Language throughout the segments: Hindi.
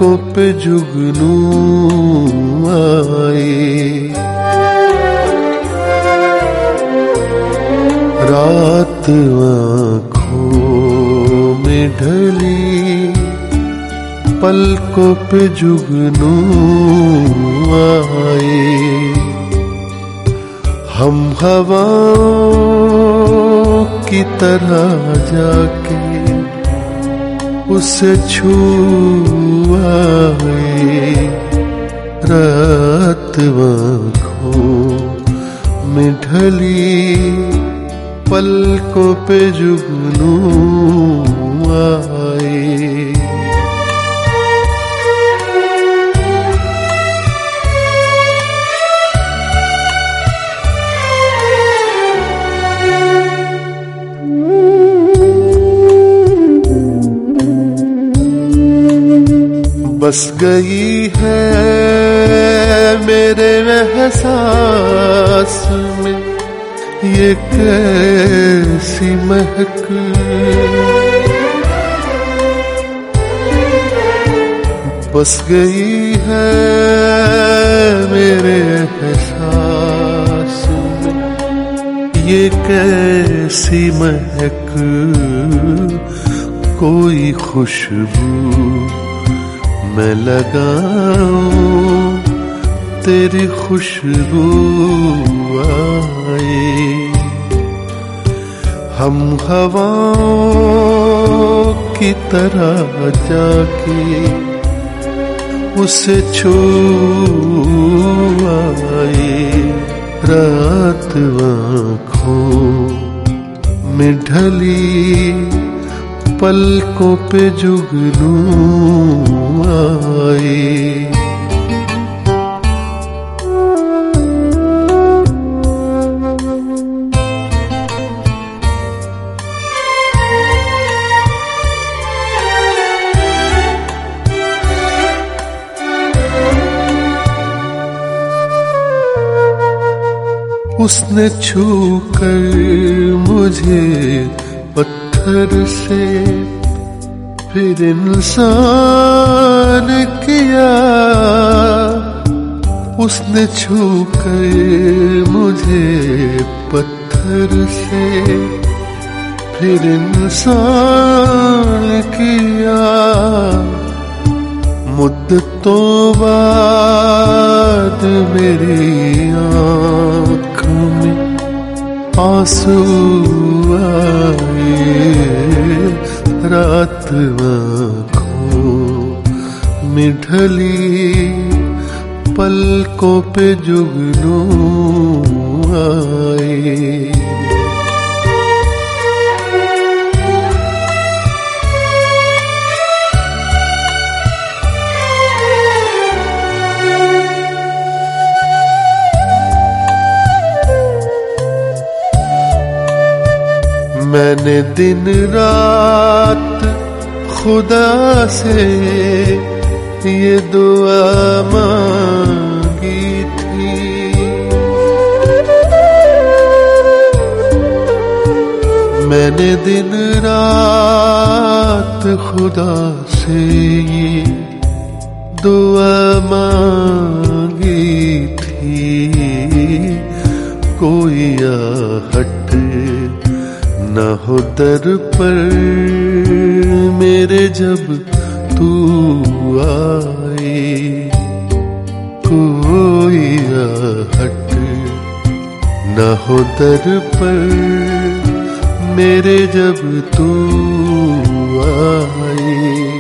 पलकों पे जुगनू आए। रात आँखों में ढली, पलकों पे जुगनू आए। हम हवाओं की तरह जाके उसे छू आए। रात आँखों में ढली, पलकों पे जुगनू आए। बस गई है मेरे एहसास में ये कैसी महक। बस गई है मेरे एहसास में ये कैसी महक। कोई खुशबू मैं लगाऊं, तेरी खुशबू आए। हम हवाओं की तरह जाके उसे छू आए। रात आँखों में ढली, पलकों पे जुगनू आए। उसने छू कर मुझे पत्थर से फिर इंसान किया। उसने छू कर मुझे पत्थर से फिर इंसान किया। मुद्दतों बाद मेरी आँख में आंसू आए। रात आँखों में ढली, पलकों पे जुगनू आए। मैंने दिन रात खुदा से ये दुआ मांगी थी। मैंने दिन रात खुदा से ये दुआ मांगी थी। कोई आहट न हो दर पर मेरे जब तू आए। कोई आहट न हो दर पर मेरे जब तू आए।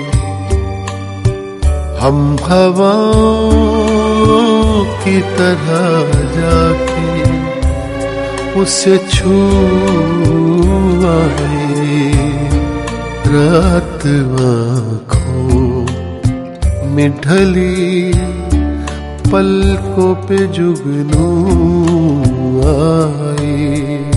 हम हवाओं की तरह जाके उसे छू आए। रात आँखों में ढली, पलकों पे जुगनू आए।